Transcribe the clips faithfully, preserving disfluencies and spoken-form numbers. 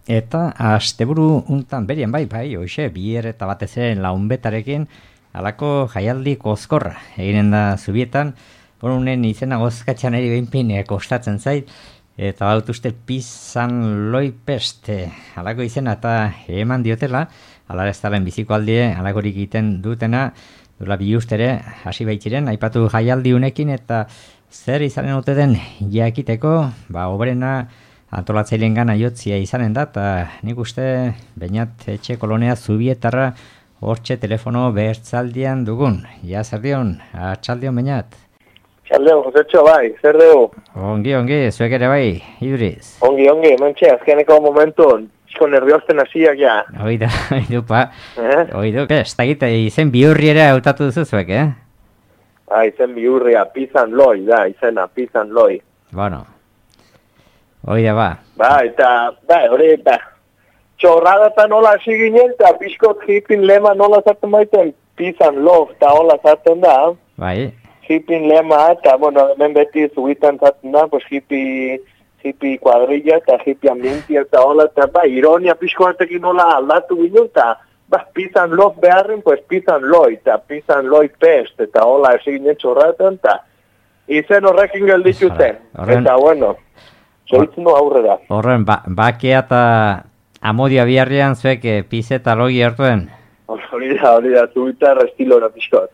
Eta asteburu untan berien bai, bai, hoxe, bier eta batez ere launbetarekin halako jaialdi kozkorra. Eginen da Zubietan, bonunen izena gozkatxan eri behinpin kostatzen zait, eta baut uste Pizan Loipest, halako izena eta eman diotela, alara ez dalen biziko aldie, halakorik egiten dutena, dula bi ustere, hasi baitziren, aipatu jaialdi unekin, eta zer izanen ote den jakiteko, ba, obrena, antolatzaileen gana jotzia izanen da, eta nik uste Beñat etxe kolonea Zubietarra hortxe telefono behertzaldian dugun. Ja, zer dion, atxaldion Beñat? Atxaldion, Josetxo, bai, zer dugu? Ongi, ongi, zuek ere bai, Iduriz. Ongi, ongi, mentxe, azkeneko momentun, txiko nerviozten hasiak ja. Oida, oidu, pa, eh? oidu, ez da gita, izen bihurri ere hautatu duzu zuek, eh? Ah, izen bihurria, Pizan Loi, da, izena, Pizan Loi. Bueno. Oida, ba. Ba, eta, ba, hori, ba, txorradata nola hasi ginen, eta pixkot hipin lema nola zartzen baiten, Pizan Love, eta hola zartzen da. Bai. Hipin lema, eta, bueno, hemen beti Zubitan zartzen da, pues hipi, hipi kuadrilla, eta hipi ambientia, eta hola, eta, ba, ironia pixkoatekin nola aldatu ginen, eta, ba, Pizan Love beharren, pues Pizan Loi, eta Pizan Loi Pest, eta hola hasi ginen txorradatan, eta izen horrekin gelditu zen, eta, bueno, zoitzeno aurrera. Horren, ba, bakia eta amodia biharrian zuek e, pize eta logi hartuen? Hori da, hori da, Zubitar estilora pixkot.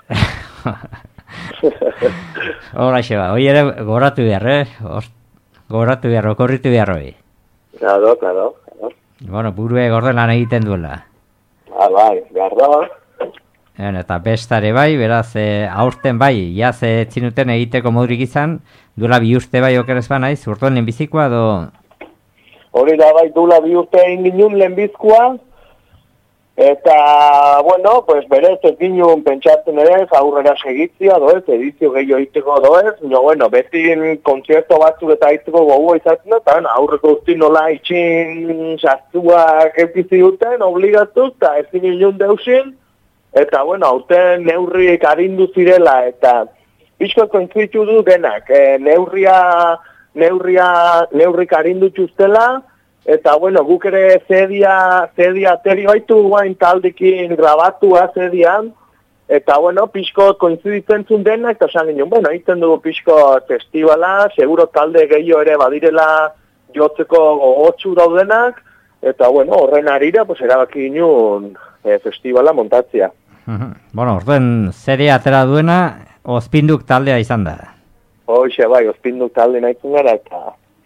Hora xeba, hori ere goratu behar, eh? Goratu behar, okorritu behar hori. Claro, claro, claro. Bueno, burue gorde lan egiten duela. Ah, bai, behar da. En, eta bestare bai, beraz, e, aurten bai, jaz e, txinuten egiteko modurik izan, duela bi urte bai okerez ba naiz, urtuen lehenbizikoa do... Hori da bai, duela bi urte egin ginen lehenbizkoa, eta, bueno, pues berez ez ginen pentsatzen ere, aurrera segitzia, doez, edizio gehiago egiteko doez, no, bueno, beti kontzerto batzuk eta egiteko gogoa izatzen da, eta aurreko usti nola itxin sartuak epizi duten, obligatuz, eta ez ginen deusin, eta, bueno, hauten neurriek arindu zirela, eta pixko kontzitu du denak, e, neurria, neurria, neurrik arindu txustela, eta, bueno, guk ere zedia, zedia ateri baitu guain taldekin grabatua zedian, eta, bueno, pixko kontziditzen zuen denak, eta esan ginen, bueno, egiten dugu pixko festivala, seguro talde gehiago ere badirela jotzeko gogotsu daudenak, eta, bueno, horren arira, pues, erabaki ginen e, festivala montatzia. Bueno, orduen zeria atera duena, Ospinduk taldea izan da. Hoxe, bai, Ospinduk talde nahitzen gara, eta...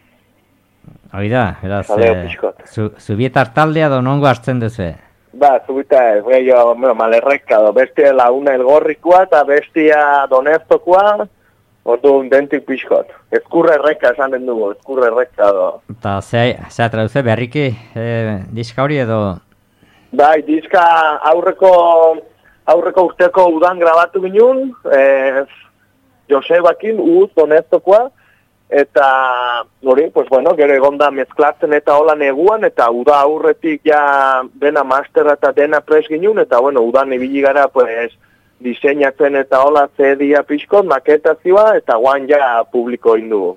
Hoi da, beraz, e, zu, Zubietar taldea do nongo hartzen duzu? Ba, Zubietar, gehiago, bueno, malerreka, do, bestia launa elgorrikoa, eta bestia doneztokoa, orduan dentik pixkot. Ezkurre erreka esanen dugu, ezkurre erreka, do. Eta ze, ze atraduze, berriki e, diska hori edo? Bai, diska aurreko... Aurreko urteko udan grabatu ginen, eh, Josebakin, uz, doneztokoa, eta hori, pues bueno, gero egonda mezklatzen eta hola neguan, eta uda aurretik ja dena masterra eta dena pres ginen, eta bueno, udan ibili gara, pues, diseinatzen eta hola zedia pixkot, maketazioa, eta guan ja publiko indugu.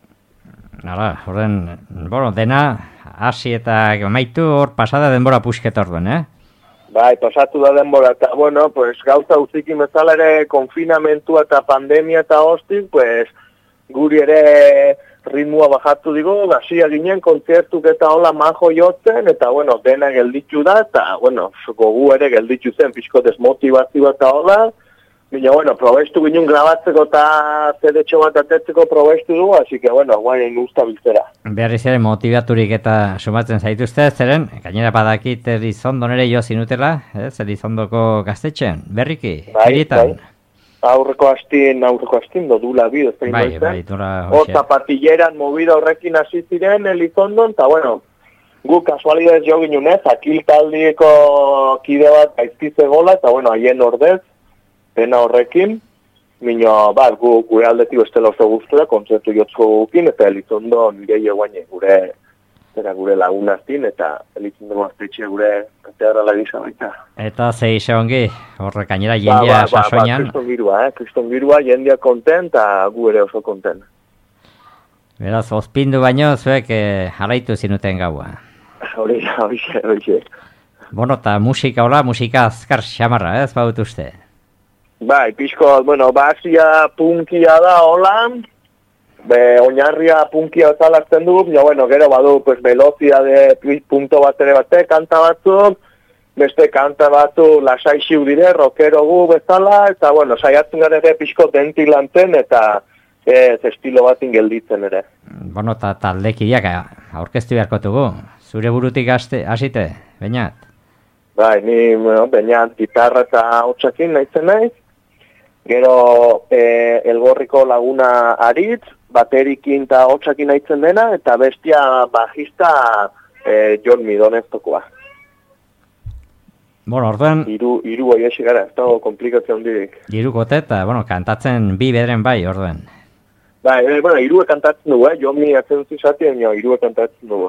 Hala, horren, bueno, dena, hasi eta maitu hor pasada denbora pusketa orduen, eh? Bai, pasatu da denbora, eta, bueno, pues, gauza uzikin bezala ere konfinamentua eta pandemia eta hostik, pues, guri ere ritmua bajatu digo, gasia ginen kontzertuk eta hola majo jotzen, eta, bueno, dena gelditu da, eta, bueno, gogu ere gelditu zen, pixko desmotivazioa eta hola, baina, bueno, probestu ginen grabatzeko eta zedetxo bat atetzeko probestu dugu, así que, bueno, guain usta biltzera. Berriz ere motivaturik eta sumatzen zaituzte, zeren, gainera badakit Elizondon ere jo zinutela, ez, Elizondoko gaztetxean, berriki, hirietan. Bai, aurreko astin, aurreko astin, do dula bi, ez bai, bai, dura hoxe. O zapatilleran movida horrekin hasi ziren Elizondon, eta, bueno, gu kasualidez jo ginunez, akil taldieko kide bat gaizkize gola, eta, bueno, haien ordez, dena horrekin, minio, bat, gu, gure aldetik bestela oso guztura, kontzertu jotzko gukin, eta Elizondo nire eguaine gure, eta gure lagunaztin, eta Elizondo gaztetxea gure katedrala gisa baita. Eta zei ongi, horrek gainera jendia ba, ba, sasoinan. Ba, ba, kriston girua, eh? Kriston girua, jendia konten, eta gu ere oso konten. Beraz, Ospindu baino, zuek eh, jarraitu zinuten gaua. hori da, hori da, hori da. Bueno, eta musika hola, musika azkar xamarra, ez baut uste? Bai, pixko, bueno, basia punkia da hola, be, oinarria punkia bezalazten du, ja, bueno, gero badu, pues, velocidade punto bat ere bate, kanta batzuk, beste kanta batzu lasai xiu dire, rockero gu bezala, eta, bueno, saiatzen gara ere pixko dentilanten, eta ez estilo batin gelditzen ere. Bueno, eta taldekideak aurkeztu beharko dugu. Zure burutik hasite, Beñat? Bai, ni, bueno, Beñat gitarra eta hotsakin naizen naiz. Gero e, Elgorriko laguna Aritz, baterikin eta hotsakin naizen dena, eta bestia bajista e, Jon Midoneztokoa. Bueno, orduan... Iru, iru hori esi gara, ez dago komplikazio handirik. Irukote eta, bueno, kantatzen bi bederen bai, orduan. Bai, e, bueno, irue kantatzen dugu, eh? Jon mi atzen zizatien, jo, irue kantatzen dugu.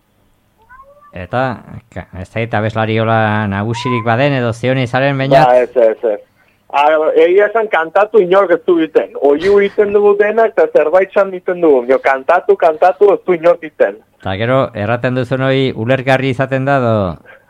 Eta, ez da eta bezlariola nagusirik baden edo zion izaren Beñat? Ba, ez, ez, ez. Egia esan kantatu inork ez du biten. Oiu iten dugu denak eta zerbait zan biten dugu. Jo, kantatu, kantatu ez du inork iten. Eta gero, erraten duzun hori ulergarri izaten da, do...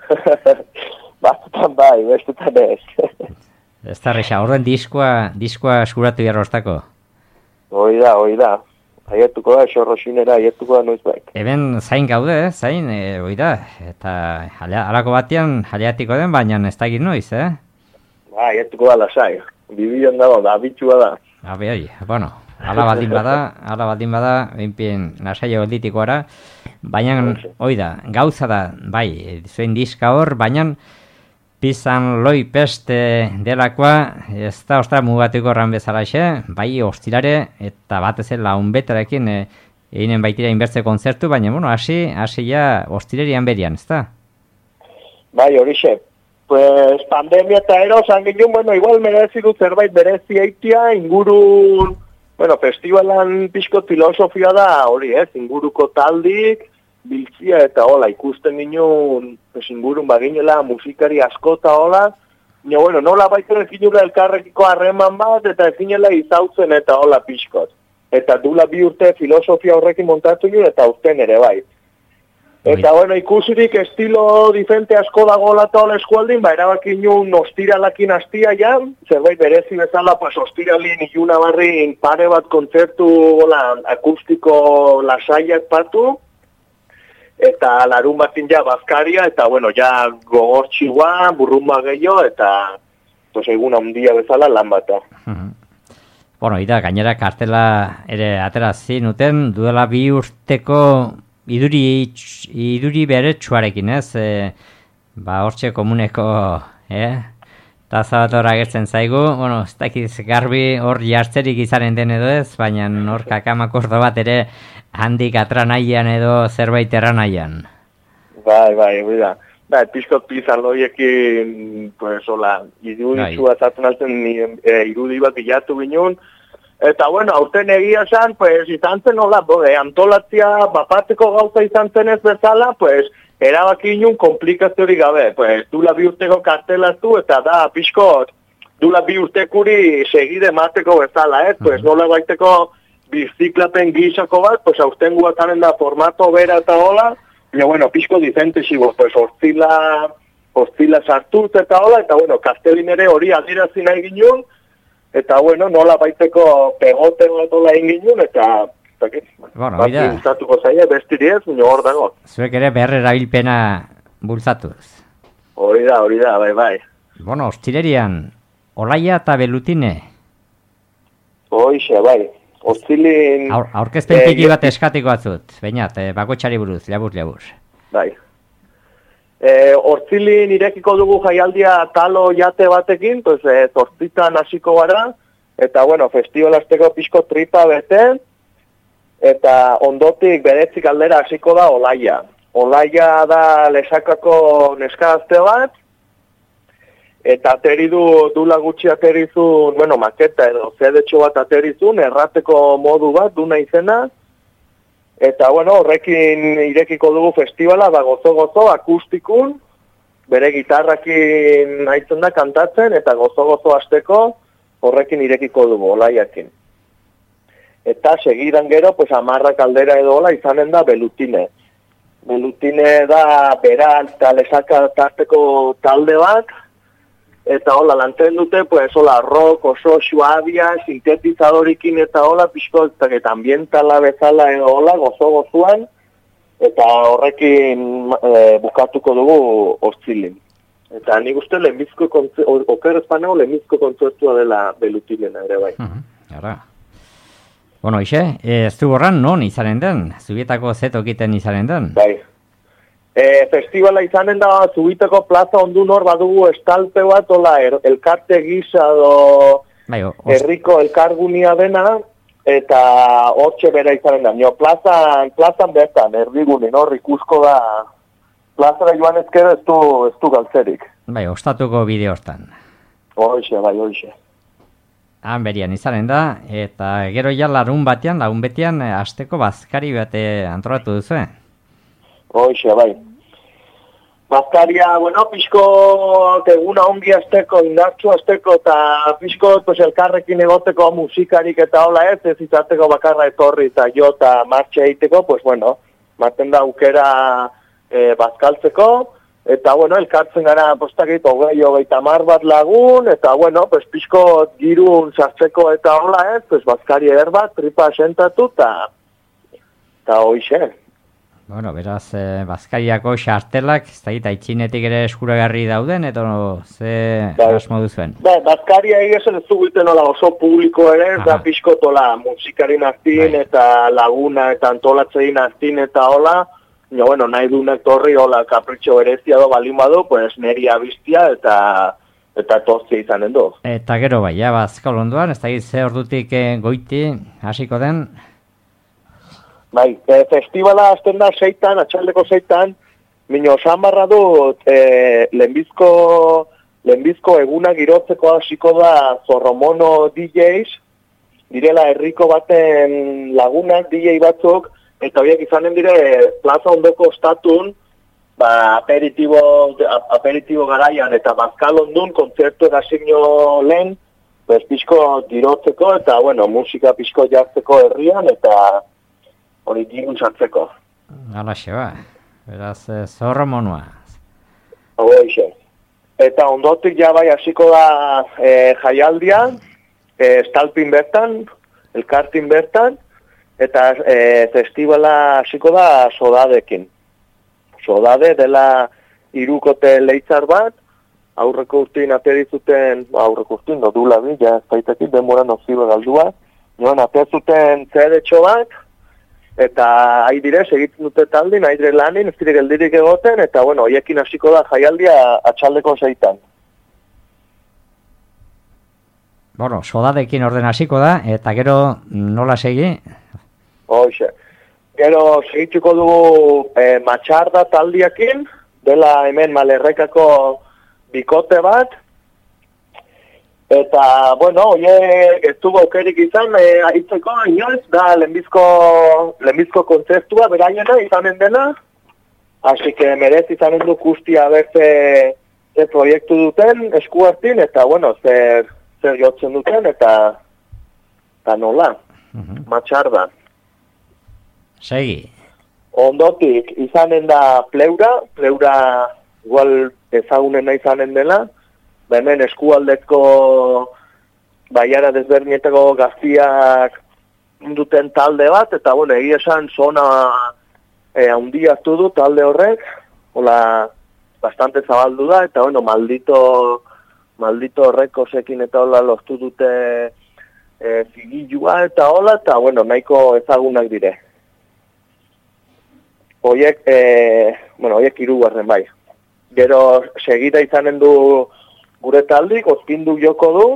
Batutan bai, bestetan ez. Ez da resa, horren diskoa, diskoa eskuratu jarrostako. Hoi da, hoi da. Aietuko da, xorroxinera, aietuko da noizbait. Eben zain gaude, zain, e, hoi da. Eta halako batean jaleatiko den, baina ez da egin noiz, eh? Ba, aietuko da lasai. Bibion dago, da, bitxua da. Habe, hoi, bueno, ala baldin bada, ala baldin bada, behinpien lasaio gelditiko ara. Baina, hoi da, gauza da, bai, zuen diska hor, baina... Pizan loi peste delakoa, ez da ostra mugatuko erran bezalaxe, bai ostirare eta batez laun betarekin e, eginen baitira inbertze kontzertu, baina, bueno, hasi, hasi ja ostirerian berian, ez da? Bai, horixe. Pues pandemia eta ero, zan ginen, bueno, igual merezi dut zerbait berezi eitia, ingurun, bueno, festivalan pixko filosofia da, hori ez, inguruko taldik, biltzia eta hola, ikusten ginen, pues, ingurun baginela, musikari asko eta hola, nio, bueno, nola baiten ezinula elkarrekiko harreman bat, eta ezinela izautzen eta hola pixkot. Eta dula bi urte filosofia horrekin montatu nuen, eta urten ere bai. Eta, bueno, ikusirik estilo diferente asko dago hola eta hola eskualdin, ba, erabaki nuen ostiralakin hastia ja, zerbait berezi bezala, pues, ostiralin iluna barrin pare bat kontzertu, hola, akustiko lasaiak patu, eta larun batin ja bazkaria, eta bueno, ja gogortxigua, burrumba gehiago, eta pues, egun handia bezala lan bata. Uh-huh. Bueno, ida, gainera kartela ere atera zinuten, duela bi urteko iduri, iduri bere txuarekin, ez? E, ba, hortxe komuneko, eh? Taza bat hor agertzen zaigu, bueno, ez dakiz garbi hor jartzerik izanen den edo ez, baina hor kakamak ordo bat ere handik atranaian edo zerbait erranaian. Bai, bai, bai da. Bai, pixkot pizan loiekin, pues, hola, iruditxua zaten altzen e, irudi bat bilatu ginen. Eta, bueno, aurten egia zan, pues, izan zen, hola, bode, antolatzia bapateko gauza izan zen ez bezala, pues, erabaki ginen komplikaziorik gabe. Pues, dula bi urteko kartelaztu, eta da, pixkot, dula bi urtekuri segide mateko bezala, ez? Pues, nola baiteko biziklapen gizako bat, pues aurten guataren da formato bera eta hola, ja, bueno, pixko dizente xigo, pues hortzila, hortzila sartuz eta hola, eta bueno, kastelin ere hori adirazi nahi ginen, eta bueno, nola baiteko pegote bat hola egin ginen, eta, eta bueno, bat gustatuko zaia, bestiri ez, nio hor dago. Zuek ere behar erabilpena bultzatuz. Hori da, hori da, bai, bai. Bueno, ostirerian, Olaia eta Belutine. Hoixe, bai. Ostilin... Aur, aurkezpen piki bat eskatiko atzut, Beñat, eh, bakotxari buruz, labur, labur. Bai. E, Hortzilin irekiko dugu jaialdia talo jate batekin, pues, e, zortzitan hasiko gara, eta, bueno, festivalazteko pixko tripa bete, eta ondotik beretzik aldera hasiko da Olaia. Olaia da Lesakako neskazte bat, eta ateri du, dula gutxi aterizun, bueno, maketa edo zedetxo bat aterizun, errateko modu bat, duna izena, eta, bueno, horrekin irekiko dugu festivala, ba, gozo-gozo, akustikun, bere gitarrakin haitzen da kantatzen, eta gozo-gozo hasteko horrekin irekiko dugu, Olaiakin. Eta segidan gero, pues, amarrak aldera edo hola izanen da Belutine. Belutine da bera eta lesaka tarteko talde bat, eta hola, lantzen dute, pues, hola, rock, oso suabia, sintetizadorikin eta hola, pixko, eta ambientala bezala, edo hola, gozo-gozuan, eta horrekin e, bukatuko dugu ostzilin. Eta nik uste lehenbizko, oker espaneo, lehenbizko kontzertua dela Belutinena ere bai. Ara. Bueno, ixe, ez du borran non izanen den? Zubietako zetokiten izanen den? Bai. E, festivala izanen da, Zubiteko plaza ondun hor badugu estalpe bat, ola, er, elkarte gisa do bai, herriko elkargunia dena, eta hortxe bera izanen da. Nio, plazan, plazan bertan, erdigunin hor ikusko da, plazara joan ezkero ez du, ez du galtzerik. Bai, ostatuko bide hortan. Hoxe, bai, hoxe. Han berian izanen da, eta gero ja larun batean, lagun betean, asteko bazkari bate antolatu duzu, eh? Hoxe, bai. Bazkaria, bueno, pixko eguna ongi azteko, indartzu azteko, eta pixko pues, elkarrekin egoteko musikarik eta hola ez, ez izateko bakarra etorri eta jo eta martxe egiteko, pues bueno, maten da aukera e, bazkaltzeko, eta bueno, elkartzen gara postakit, hogei, hogei tamar bat lagun, eta bueno, pues pixko girun sartzeko eta hola ez, pues bazkari eder bat, tripa sentatu, eta eta hoxe. Bueno, beraz, eh, bazkariako xartelak, ez da gita, itxinetik ere eskuragarri dauden, edo ze bai. asmo duzuen? Ba, bazkaria egiten ez duguten oso publiko ere, ez da pixko tola musikarin artin, bai. Eta laguna, eta antolatzein artin, eta hola, ja, bueno, nahi dunek torri, hola, kapritxo berezia do balin badu, pues neri abistia, eta eta tozia izanen du. Eta gero bai, ja, bazkal onduan, ez da git, ze ordutik eh, goiti hasiko den? Bai, e, festivala azten da seitan, atxaldeko seitan, mino osan barra dut, e, lehenbizko, lehenbizko eguna girotzeko hasiko da Zorromono D Js, direla herriko baten lagunak D J batzuk, eta horiek izanen dire plaza ondoko ostatun, ba, aperitibo, aperitibo garaian eta bazkal ondun, kontzertu egazino lehen, pues, pixko girotzeko, eta bueno, musika pixko jartzeko herrian, eta hori digun sartzeko. Alaxe ba, beraz zorro monua. Hoxe. Eta ondotik ja bai hasiko da e, jaialdia, e, estalpin bertan, elkartin bertan, eta e, festivala hasiko da sodadekin. Sodade dela hirukote leitzar bat, aurreko urtein aterizuten, aurreko urtein, dodula bi, ja ez baitekit, denbora nozibe galdua, joan aterizuten zedetxo bat, eta ahi dire, segitzen dute taldin, ahi dire lanin, ez dire geldirik egoten, eta bueno, hoiekin hasiko da jaialdia atxaldeko zeitan. Bueno, sodadekin orden hasiko da, eta gero nola segi? Hoxe. Gero segitzuko dugu e, matxarda taldiakin, dela hemen Malerrekako bikote bat, eta, bueno, oie, ez dugu aukerik izan, e, aritzeko, inoiz, da lehenbizko, lehenbizko kontzertua, beraiena izanen dena, hasi que merez izanen du kustia berze ze proiektu duten, esku hartin, eta, bueno, zer, zer jotzen duten, eta, eta nola, uh-huh. Matxarda. Segi. Ondotik, izanen da pleura, pleura igual ezagunena izanen dela, hemen eskualdeko baiara desberdinetako gaztiak duten talde bat, eta bueno, egia esan zona e, handi hartu du talde horrek, hola, bastante zabaldu da, eta bueno, maldito, maldito horrekosekin eta hola lortu dute e, zigilua eta hola, eta bueno, nahiko ezagunak dire. Hoiek, e, bueno, hoiek hirugarren bai. Gero segida izanen du gure taldik, ozpindu joko du,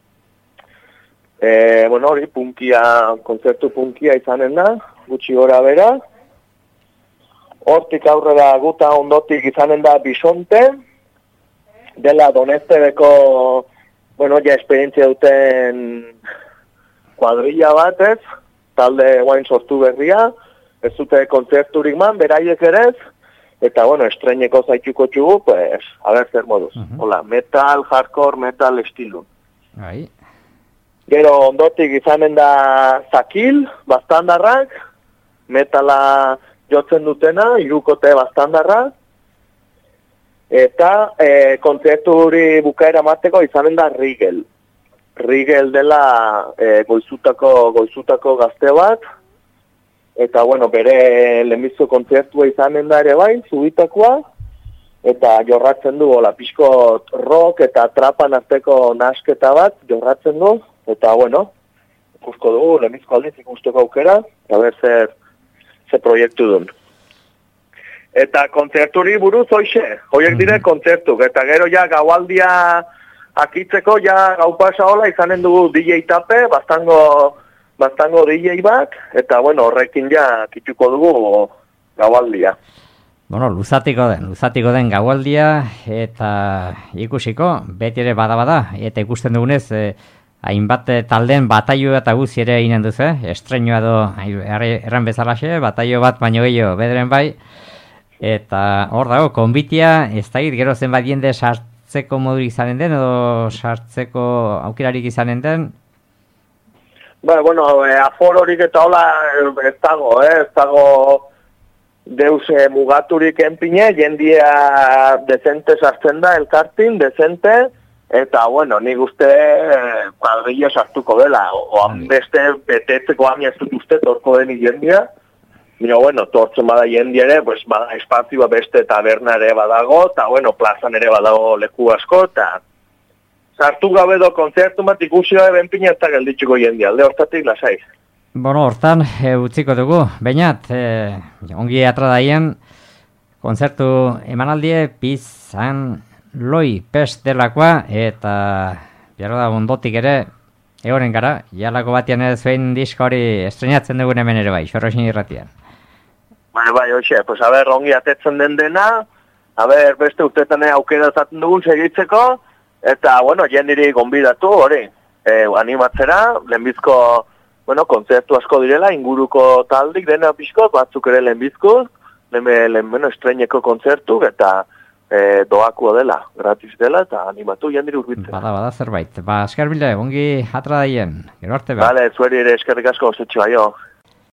e, bueno, hori, punkia, kontzertu punkia izanen da, gutxi gora bera, hortik aurrera guta ondotik izanen da Bisonte, dela Donestebeko, bueno, ja esperientzia duten kuadrilla batez, talde guain sortu berria, ez dute kontzerturik man, beraiek ere ez, eta, bueno, estreineko zaituko txugu, pues, a ver zer moduz. Uh-huh. Hola, metal, hardcore, metal estilu. Bai. Gero ondotik izanen da Zakil, bastandarrak, metala jotzen dutena, irukote bastandarra, eta e, kontzertu hori bukaera mateko izanen da Rigel. Rigel dela e, goizutako, goizutako gazte bat, eta bueno, bere lehenbizko kontzertua izanen da ere bai, zubitakoa, eta jorratzen du, hola, pixko rock eta trapan arteko nasketa bat, jorratzen du, eta bueno, ikusko dugu, lehenbizko aldiz ikusteko aukera, eta ber zer, zer proiektu duen. Eta kontzerturi buruz hoxe, hoiek dire kontzertuk, eta gero ja gaualdia akitzeko ja gau pasa hola izanen dugu D J tape, bastango, bastango D J bat, eta bueno, horrekin ja kituko dugu gaualdia. Bueno, luzatiko den, luzatiko den gaualdia, eta ikusiko, beti ere bada-bada, eta ikusten dugunez, eh, hainbat talden bataio eta guzi ere eginen duzu, eh? Estrenua do, erran bezalaxe, bataio bat baino gehiago, bederen bai, eta hor dago, konbitia, ez da gero zenbat jende sartzeko modurik izanen den, edo sartzeko aukerarik izanen den? Ba, bueno, eh, afororik eta hola ez dago, eh? ez dago deus eh, mugaturik enpine, jendia dezente sartzen da, elkartin, dezente, eta, bueno, nik uste eh, kuadrilla sartuko dela, oan beste betetzeko amia ez dut uste torko deni jendia, Mira, bueno, tortzen bada jendia ere, pues, bada espazioa beste taberna ere badago, eta, bueno, plazan ere badago leku asko, eta sartu gabe do kontzertu bat ikusi gabe benpina eta gelditxuko jendia, alde hortatik lasai. Bueno, hortan, e, utziko dugu, bainat, e, ongi atradaien, kontzertu emanaldie pizan loi pest delakoa, eta bierro da ondotik ere, egoren gara, jalako batian ez zuen diska hori estrenatzen dugun hemen ere bai, xorrosin irratian. Bai, bai, hoxe, pues a ber, ongi atetzen den dena, a ber, beste urtetan aukera zaten dugun segitzeko, eta, bueno, jendiri gonbidatu, hori, e, animatzera, lehenbizko, bueno, kontzertu asko direla, inguruko taldik dena pixko, batzuk ere lehenbizko, lehen, lehen, bueno, estreneko kontzertu, eta e, doakua dela, gratis dela, eta animatu jendiri urbitzen. Bada, bada zerbait. Ba, esker bile, ongi atra daien, gero arte behar. Bale, zueri ere eskerrik asko, zetxe baio.